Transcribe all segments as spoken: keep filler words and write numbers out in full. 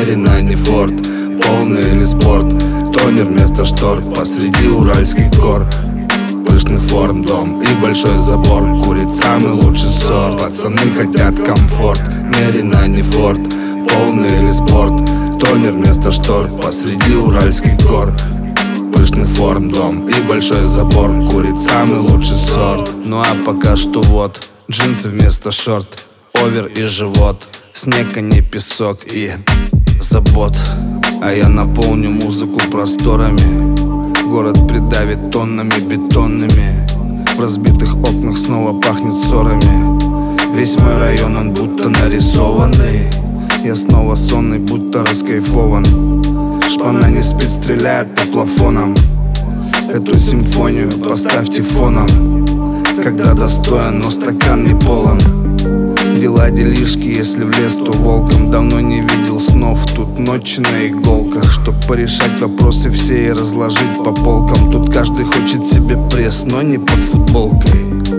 Мерина, не форт, полный или спорт. Тонер вместо штор, посреди уральский гор. Пышных форм дом и большой забор. Курит самый лучший сорт. Пацаны хотят комфорт. Мерина, не форт, полный или спорт. Тонер вместо штор, посреди уральский гор. Пышных форм дом и большой забор. Курит самый лучший сорт. Ну а пока что вот джинсы вместо шорт, овер и живот. Снег, а не песок и забот. А я наполню музыку просторами. Город придавит тоннами бетонными. В разбитых окнах снова пахнет ссорами. Весь мой район, он будто нарисованный. Я снова сонный, будто раскайфован. Шпана не спит, стреляет по плафонам. Эту симфонию поставьте фоном. Когда достоин, но стакан не полон. Дела делишки, если в лес, то волком. Давно не видел снов, тут ночи на иголках. Чтоб порешать вопросы все и разложить по полкам. Тут каждый хочет себе пресс, но не под футболкой.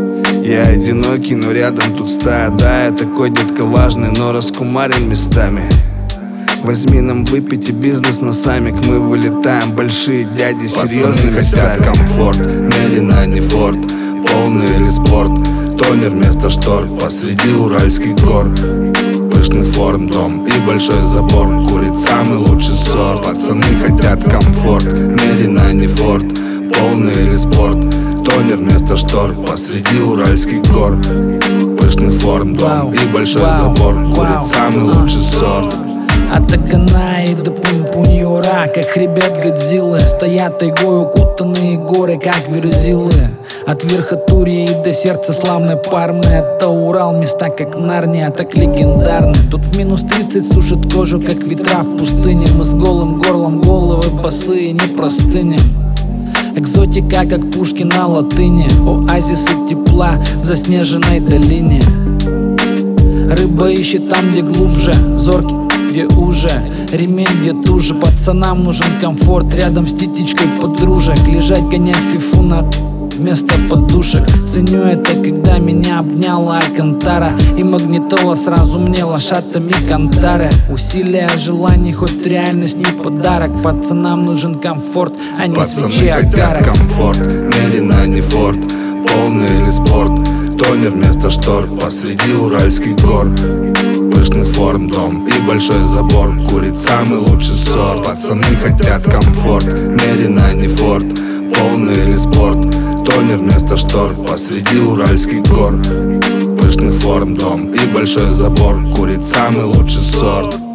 Я одинокий, но рядом тут стая. Да, я такой детка важный, но раскумарен местами. Возьми нам выпить и бизнес на самик. Мы вылетаем, большие дяди, серьезные хотят комфорт. Мерина, не форт, полный или спорт. Тонер вместо штор, посреди уральский гор. Пышных форм дом и большой забор. Курит самый лучший сорт. Пацаны хотят комфорт. Мерина, не форт, полный или спорт. Тонер вместо штор, посреди уральский гор. Пышных форм дом и большой забор. Курит самый лучший сорт. Атакана и до пунь-пунь-юра, как ребят Годзиллы. Стоят тайгой укутанные горы, как верзилы. От Верхотурья и до сердца славной Пармы. Это Урал, места как Нарния, так легендарны. Тут в минус тридцать сушит кожу, как ветра в пустыне. Мы с голым горлом, головы босые, не простынем. Экзотика, как пушки на латыни. Оазисы тепла в заснеженной долине. Рыба ищет там, где глубже, зоркий где уже, ремень где туже. Пацанам нужен комфорт, рядом с титечкой подружек. Лежать, гонять фифу на вместо подушек. Ценю это, когда меня обняла Алькантара. И магнитола сразу мне лошадами кантары. Усилия, желаний, хоть реальность не подарок. Пацанам нужен комфорт, а не свечи огарок. Комфорт, Мерина, не форт, полный или спорт. Тонер вместо штор, посреди уральский гор. Пышных форм дом и большой забор. Курит самый лучший сорт. Пацаны хотят комфорт. Мерина, не форт, полный или спорт. Тонер вместо штор, посреди уральский гор. Пышных форм дом и большой забор. Курит самый лучший сорт.